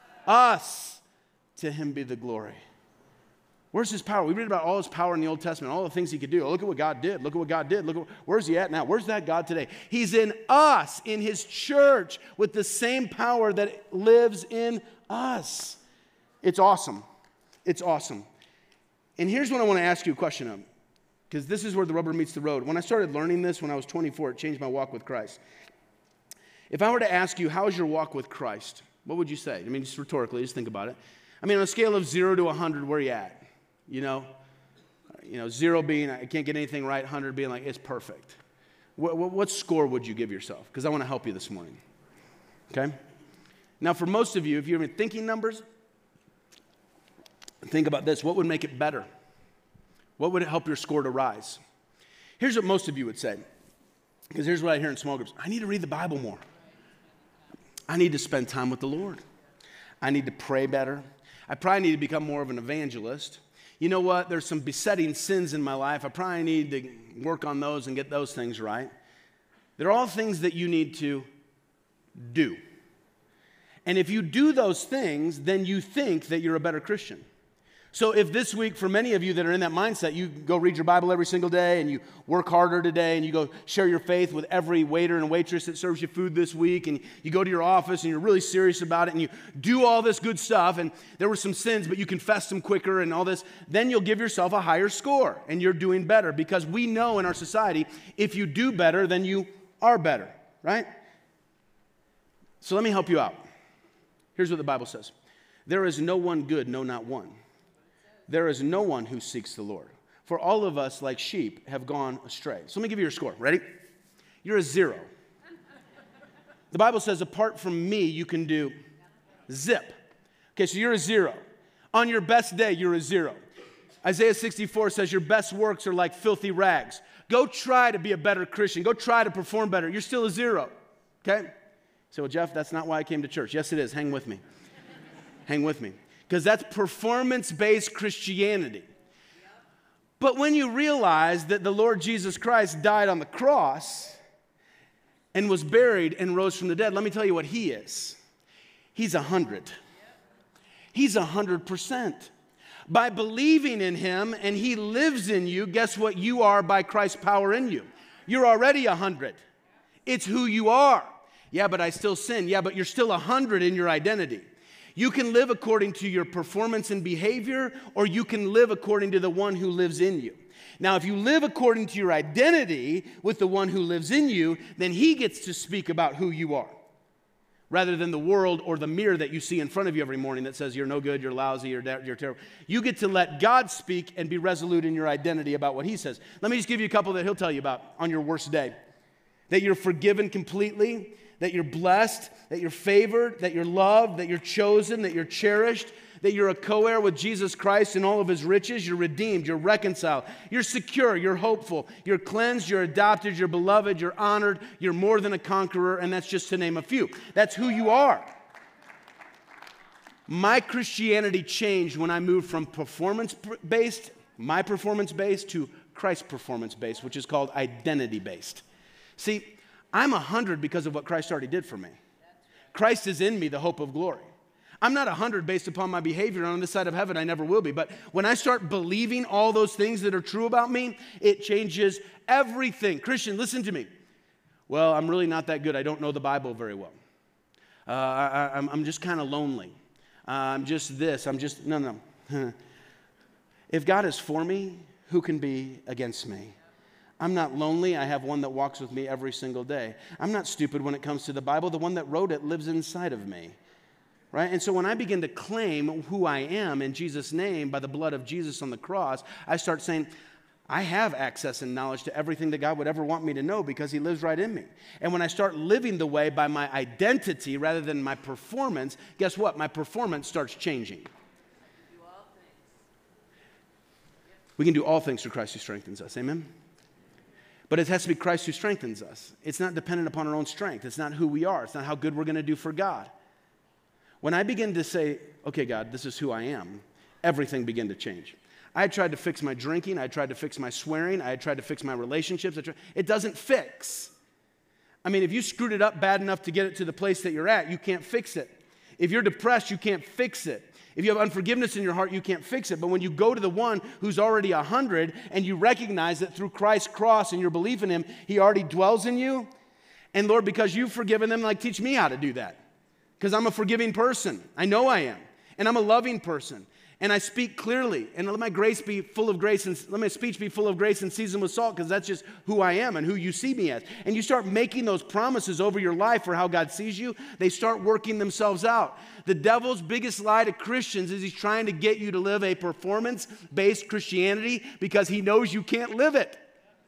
us, to him be the glory. Where's his power? We read about all his power in the Old Testament, all the things he could do. Oh, look at what God did. Look at what God did. Where's he at now? Where's that God today? He's in us, in his church, with the same power that lives in us. It's awesome. It's awesome. And here's what I want to ask you a question of, because this is where the rubber meets the road. When I started learning this when I was 24, it changed my walk with Christ. If I were to ask you, how's your walk with Christ? What would you say? I mean, just rhetorically, just think about it. I mean, on a scale of 0 to 100, where are you at? You know, 0 being, I can't get anything right, 100 being like, it's perfect. What score would you give yourself? Because I want to help you this morning. Okay? Now, for most of you, if you're even thinking numbers, think about this. What would make it better? What would help your score to rise? Here's what most of you would say. Because here's what I hear in small groups. I need to read the Bible more. I need to spend time with the Lord. I need to pray better. I probably need to become more of an evangelist. You know what? There's some besetting sins in my life. I probably need to work on those and get those things right. They're all things that you need to do. And if you do those things, then you think that you're a better Christian. So if this week, for many of you that are in that mindset, you go read your Bible every single day and you work harder today and you go share your faith with every waiter and waitress that serves you food this week, and you go to your office and you're really serious about it and you do all this good stuff, and there were some sins but you confess them quicker and all this, then you'll give yourself a higher score and you're doing better, because we know in our society if you do better then you are better, right? So let me help you out. Here's what the Bible says. There is no one good, no, not one. There is no one who seeks the Lord. For all of us, like sheep, have gone astray. So let me give you your score. Ready? You're a 0. The Bible says, apart from me, you can do zip. Okay, so you're a 0. On your best day, you're a 0. Isaiah 64 says your best works are like filthy rags. Go try to be a better Christian. Go try to perform better. You're still a 0. Okay? So, well, Jeff, that's not why I came to church. Yes, it is. Hang with me. Hang with me. Because that's performance-based Christianity. But when you realize that the Lord Jesus Christ died on the cross and was buried and rose from the dead, let me tell you what he is. He's 100. He's 100%. By believing in him and he lives in you, guess what you are by Christ's power in you? You're already 100. It's who you are. Yeah, but I still sin. Yeah, but you're still 100 in your identity. You can live according to your performance and behavior, or you can live according to the one who lives in you. Now, if you live according to your identity with the one who lives in you, then he gets to speak about who you are, rather than the world or the mirror that you see in front of you every morning that says you're no good, you're lousy, you're terrible. You get to let God speak and be resolute in your identity about what he says. Let me just give you a couple that he'll tell you about on your worst day. That you're forgiven completely, that you're blessed, that you're favored, that you're loved, that you're chosen, that you're cherished, that you're a co-heir with Jesus Christ in all of his riches, you're redeemed, you're reconciled, you're secure, you're hopeful, you're cleansed, you're adopted, you're beloved, you're honored, you're more than a conqueror, and that's just to name a few. That's who you are. My Christianity changed when I moved from my performance-based, to Christ performance-based, which is called identity-based. See, I'm 100 because of what Christ already did for me. Christ is in me, the hope of glory. I'm not 100 based upon my behavior, and on this side of heaven I never will be. But when I start believing all those things that are true about me, it changes everything. Christian, listen to me. Well, I'm really not that good. I don't know the Bible very well. I'm just kind of lonely. I'm just this. No. If God is for me, who can be against me? I'm not lonely. I have one that walks with me every single day. I'm not stupid when it comes to the Bible. The one that wrote it lives inside of me, right? And so when I begin to claim who I am in Jesus' name by the blood of Jesus on the cross, I start saying, I have access and knowledge to everything that God would ever want me to know because he lives right in me. And when I start living the way by my identity rather than my performance, guess what? My performance starts changing. We can do all things through Christ who strengthens us. Amen? But it has to be Christ who strengthens us. It's not dependent upon our own strength. It's not who we are. It's not how good we're going to do for God. When I begin to say, okay, God, this is who I am, everything began to change. I had tried to fix my drinking. I had tried to fix my swearing. I had tried to fix my relationships. It doesn't fix. I mean, if you screwed it up bad enough to get it to the place that you're at, you can't fix it. If you're depressed, you can't fix it. If you have unforgiveness in your heart, you can't fix it. But when you go to the one who's already 100 and you recognize that through Christ's cross and your belief in him, he already dwells in you. And Lord, because you've forgiven them, like teach me how to do that. Because I'm a forgiving person. I know I am. And I'm a loving person. And I speak clearly. And let my grace be full of grace, and let my speech be full of grace and seasoned with salt, because that's just who I am and who you see me as. And you start making those promises over your life for how God sees you, they start working themselves out. The devil's biggest lie to Christians is he's trying to get you to live a performance-based Christianity because he knows you can't live it.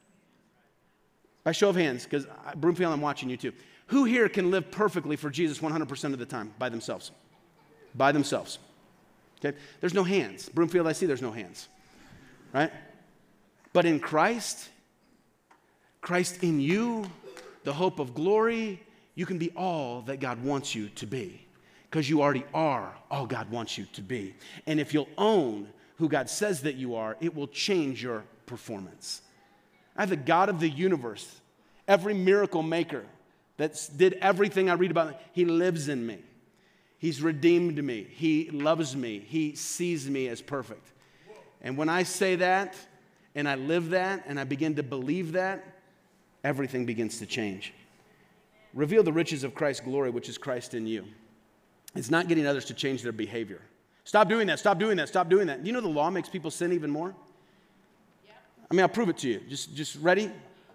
By show of hands, because Broomfield, I'm watching you too. Who here can live perfectly for Jesus 100% of the time by themselves? By themselves. Okay? There's no hands. Broomfield, I see there's no hands. Right? But in Christ in you, the hope of glory, you can be all that God wants you to be. Because you already are all God wants you to be. And if you'll own who God says that you are, it will change your performance. I have the God of the universe, every miracle maker that did everything I read about, he lives in me. He's redeemed me. He loves me. He sees me as perfect. And when I say that, and I live that, and I begin to believe that, everything begins to change. Reveal the riches of Christ's glory, which is Christ in you. It's not getting others to change their behavior. Stop doing that, stop doing that, stop doing that. You know the law makes people sin even more? I mean, I'll prove it to you. Just ready?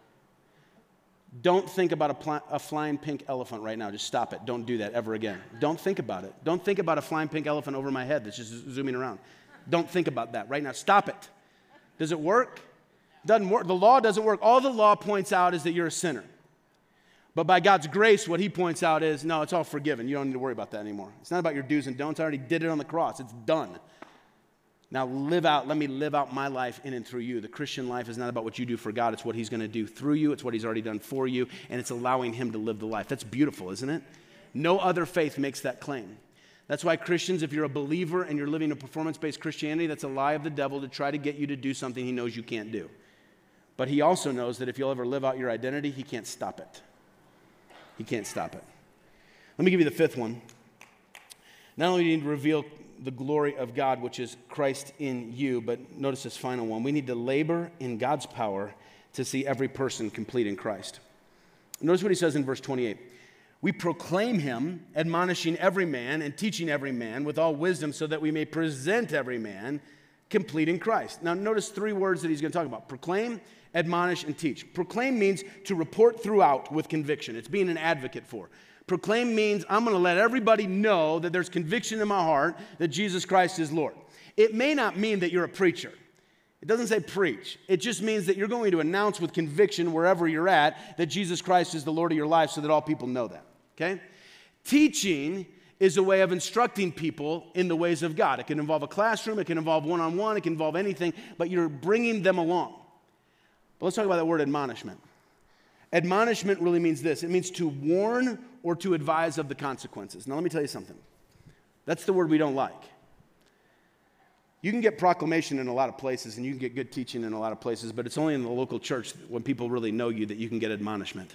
Don't think about a flying pink elephant right now. Just stop it. Don't do that ever again. Don't think about it. Don't think about a flying pink elephant over my head that's just zooming around. Don't think about that right now. Stop it. Does it work? Doesn't work. The law doesn't work. All the law points out is that you're a sinner. But by God's grace, what he points out is, no, it's all forgiven. You don't need to worry about that anymore. It's not about your do's and don'ts. I already did it on the cross. It's done. Now let me live out my life in and through you. The Christian life is not about what you do for God. It's what he's going to do through you. It's what he's already done for you. And it's allowing him to live the life. That's beautiful, isn't it? No other faith makes that claim. That's why Christians, if you're a believer and you're living a performance-based Christianity, that's a lie of the devil to try to get you to do something he knows you can't do. But he also knows that if you'll ever live out your identity, he can't stop it. He can't stop it. Let me give you the fifth one. Not only do you need to reveal the glory of God, which is Christ in you, but notice this final one. We need to labor in God's power to see every person complete in Christ. Notice what he says in verse 28. We proclaim him, admonishing every man and teaching every man with all wisdom so that we may present every man complete in Christ. Now notice three words that he's going to talk about. Proclaim, admonish, and teach. Proclaim means to report throughout with conviction. It's being an advocate for. Proclaim means I'm going to let everybody know that there's conviction in my heart that Jesus Christ is Lord. It may not mean that you're a preacher. It doesn't say preach. It just means that you're going to announce with conviction wherever you're at that Jesus Christ is the Lord of your life so that all people know that. Okay? Teaching is a way of instructing people in the ways of God. It can involve a classroom. It can involve one-on-one. It can involve anything, but you're bringing them along. But let's talk about that word admonishment. Admonishment really means this. It means to warn or to advise of the consequences. Now, let me tell you something. That's the word we don't like. You can get proclamation in a lot of places, and you can get good teaching in a lot of places, but it's only in the local church when people really know you that you can get admonishment.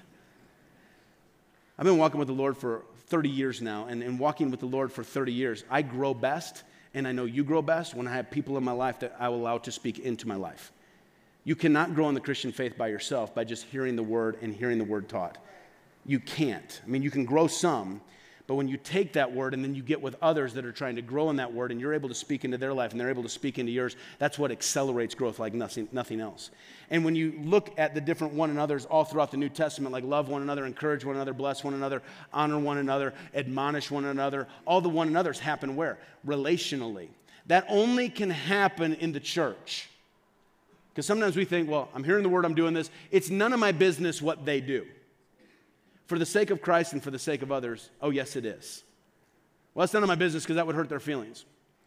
I've been walking with the Lord for 30 years now, and walking with the Lord for 30 years, I grow best, and I know you grow best when I have people in my life that I will allow to speak into my life. You cannot grow in the Christian faith by yourself by just hearing the word and hearing the word taught. You can't. I mean, you can grow some, but when you take that word and then you get with others that are trying to grow in that word and you're able to speak into their life and they're able to speak into yours, that's what accelerates growth like nothing else. And when you look at the different one another's all throughout the New Testament, like love one another, encourage one another, bless one another, honor one another, admonish one another, all the one another's happen where? Relationally. That only can happen in the church. Because sometimes we think, well, I'm hearing the word, I'm doing this. It's none of my business what they do. For the sake of Christ and for the sake of others, oh, yes, it is. Well, it's none of my business because that would hurt their feelings.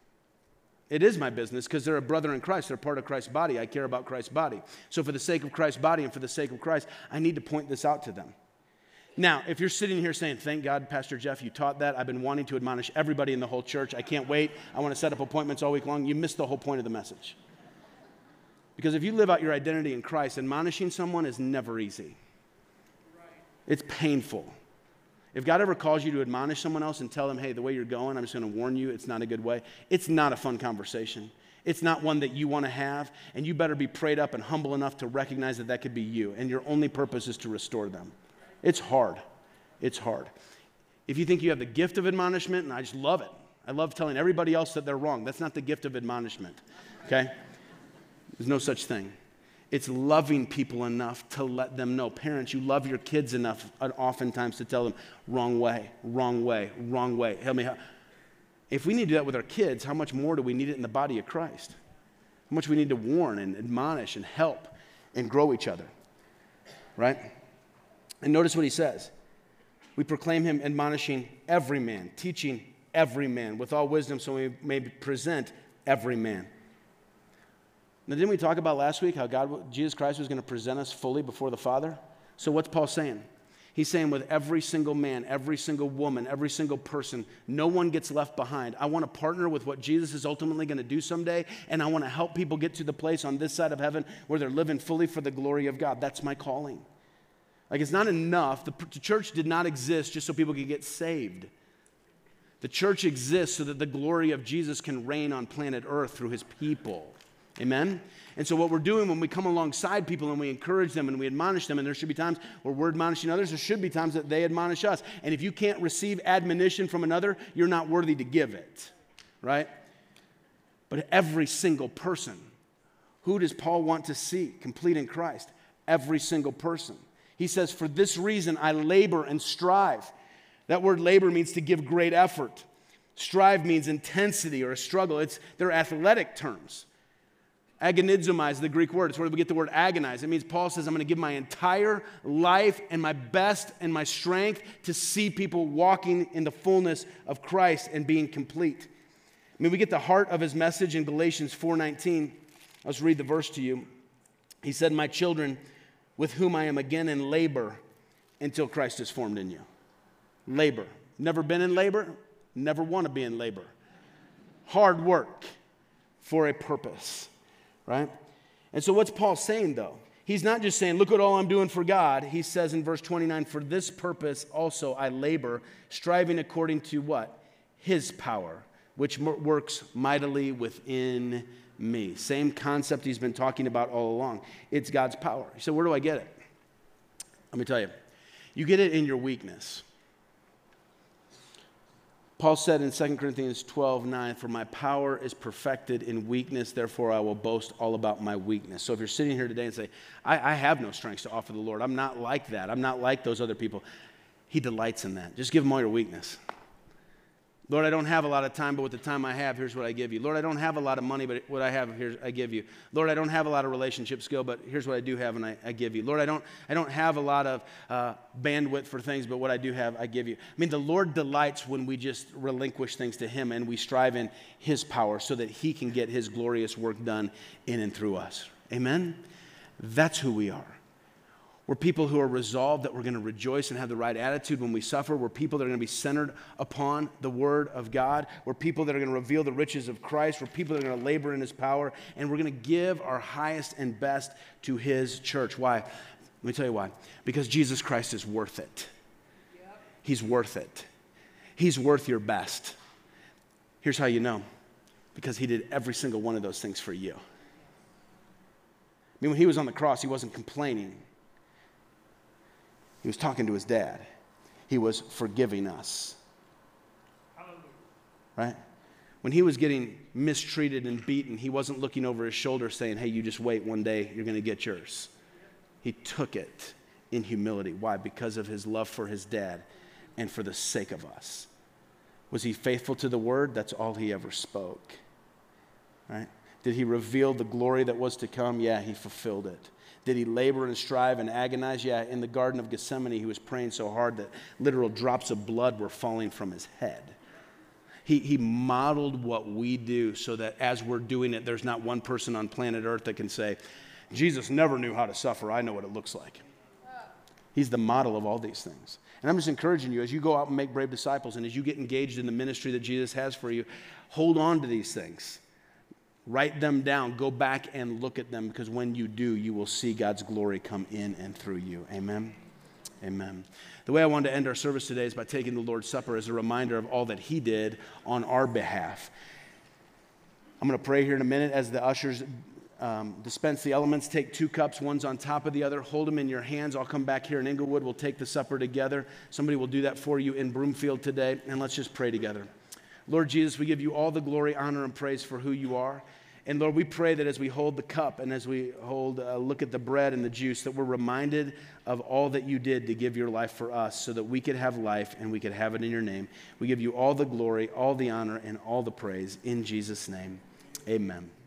It is my business because they're a brother in Christ. They're part of Christ's body. I care about Christ's body. So for the sake of Christ's body and for the sake of Christ, I need to point this out to them. Now, if you're sitting here saying, thank God, Pastor Jeff, you taught that. I've been wanting to admonish everybody in the whole church. I can't wait. I want to set up appointments all week long. You missed the whole point of the message. Because if you live out your identity in Christ, admonishing someone is never easy. It's painful. If God ever calls you to admonish someone else and tell them, hey, the way you're going, I'm just going to warn you, it's not a good way. It's not a fun conversation. It's not one that you want to have, and you better be prayed up and humble enough to recognize that that could be you, and your only purpose is to restore them. It's hard. It's hard. If you think you have the gift of admonishment, and I just love it. I love telling everybody else that they're wrong. That's not the gift of admonishment, okay? There's no such thing. It's loving people enough to let them know. Parents, you love your kids enough oftentimes to tell them, wrong way, wrong way, wrong way. Help me. If we need to do that with our kids, how much more do we need it in the body of Christ? How much we need to warn and admonish and help and grow each other, right? And notice what he says. We proclaim him admonishing every man, teaching every man with all wisdom so we may present every man. Now, didn't we talk about last week how Jesus Christ was going to present us fully before the Father? So what's Paul saying? He's saying with every single man, every single woman, every single person, no one gets left behind. I want to partner with what Jesus is ultimately going to do someday, and I want to help people get to the place on this side of heaven where they're living fully for the glory of God. That's my calling. Like, it's not enough. The church did not exist just so people could get saved. The church exists so that the glory of Jesus can reign on planet Earth through his people. Amen? And so what we're doing when we come alongside people and we encourage them and we admonish them, and there should be times where we're admonishing others, there should be times that they admonish us. And if you can't receive admonition from another, you're not worthy to give it, right? But every single person, who does Paul want to see complete in Christ? Every single person. He says, for this reason I labor and strive. That word labor means to give great effort. Strive means intensity or a struggle. They're athletic terms. Agonizomai is the Greek word. It's where we get the word agonize. It means Paul says, I'm going to give my entire life and my best and my strength to see people walking in the fullness of Christ and being complete. I mean, we get the heart of his message in Galatians 4:19. Let's read the verse to you. He said, my children, with whom I am again in labor until Christ is formed in you. Labor. Never been in labor, never want to be in labor. Hard work for a purpose. Right? And so what's Paul saying, though? He's not just saying, look at all I'm doing for God. He says in verse 29, for this purpose also I labor, striving according to what? His power, which works mightily within me. Same concept he's been talking about all along. It's God's power. So where do I get it? Let me tell you. You get it in your weakness. Paul said in 2 Corinthians 12:9, for my power is perfected in weakness, therefore I will boast all about my weakness. So if you're sitting here today and say, I have no strengths to offer the Lord, I'm not like that, I'm not like those other people, he delights in that. Just give him all your weakness. Lord, I don't have a lot of time, but with the time I have, here's what I give you. Lord, I don't have a lot of money, but what I have, here I give you. Lord, I don't have a lot of relationship skill, but here's what I do have, and I give you. Lord, I don't have a lot of bandwidth for things, but what I do have, I give you. I mean, the Lord delights when we just relinquish things to him and we strive in his power so that he can get his glorious work done in and through us. Amen? That's who we are. We're people who are resolved that we're going to rejoice and have the right attitude when we suffer. We're people that are going to be centered upon the Word of God. We're people that are going to reveal the riches of Christ. We're people that are going to labor in his power. And we're going to give our highest and best to his church. Why? Let me tell you why. Because Jesus Christ is worth it. He's worth it. He's worth your best. Here's how you know. Because he did every single one of those things for you. I mean, when he was on the cross, he wasn't complaining. He was talking to his dad. He was forgiving us. Hallelujah. Right? When he was getting mistreated and beaten, he wasn't looking over his shoulder saying, hey, you just wait, one day you're going to get yours. He took it in humility. Why? Because of his love for his dad and for the sake of us. Was he faithful to the word? That's all he ever spoke. Right? Did he reveal the glory that was to come? Yeah, he fulfilled it. Did he labor and strive and agonize? Yeah, in the Garden of Gethsemane, he was praying so hard that literal drops of blood were falling from his head. He modeled what we do so that as we're doing it, there's not one person on planet Earth that can say, Jesus never knew how to suffer. I know what it looks like. He's the model of all these things. And I'm just encouraging you, as you go out and make brave disciples and as you get engaged in the ministry that Jesus has for you, hold on to these things. Write them down. Go back and look at them, because when you do, you will see God's glory come in and through you. Amen? Amen. The way I wanted to end our service today is by taking the Lord's Supper as a reminder of all that he did on our behalf. I'm going to pray here in a minute as the ushers dispense the elements. Take 2 cups, one's on top of the other. Hold them in your hands. I'll come back here in Inglewood. We'll take the supper together. Somebody will do that for you in Broomfield today, and let's just pray together. Lord Jesus, we give you all the glory, honor, and praise for who you are. And Lord, we pray that as we hold the cup and as we look at the bread and the juice, that we're reminded of all that you did to give your life for us so that we could have life and we could have it in your name. We give you all the glory, all the honor, and all the praise in Jesus' name. Amen.